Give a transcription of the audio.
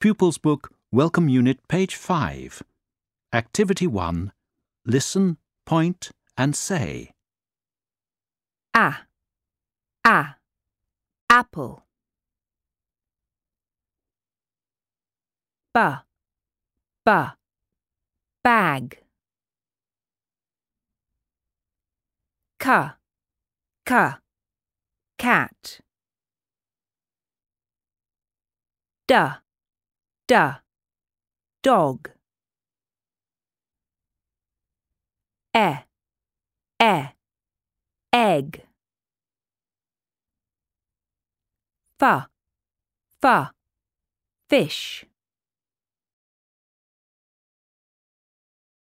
Pupils Book, Welcome Unit, page 5. Activity 1. Listen, point and say. A, apple. B, bag. C, cat. D, dog. E, egg. F, fish.